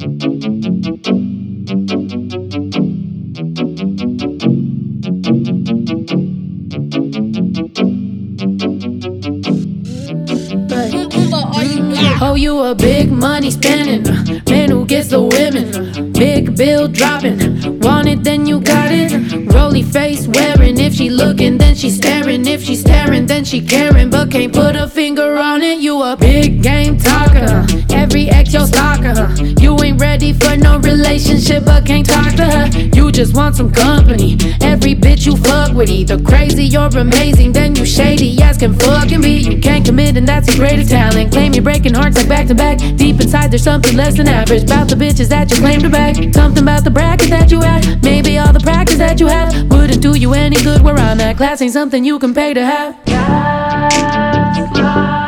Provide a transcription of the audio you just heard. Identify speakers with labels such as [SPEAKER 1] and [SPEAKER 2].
[SPEAKER 1] Oh, you a big money spending man who gets the women. Big bill dropping, want it then you got it. Rolly face wearing, if she looking then she staring. If she staring then she caring, but can't put a finger on it. You a big game talker, every ex your stalker. You ain't ready for no relationship but can't talk to her. You just want some company, every bitch you fuck with. Either crazy or amazing, then you shady as can fucking be. You can't commit and that's a greater talent. Claim you're breaking hearts like back to back. Deep inside there's something less than average about the bitches that you claim to back. Something about the bracket that you at, maybe all the practice that you have wouldn't do you any good where I'm at. Class ain't something you can pay to have.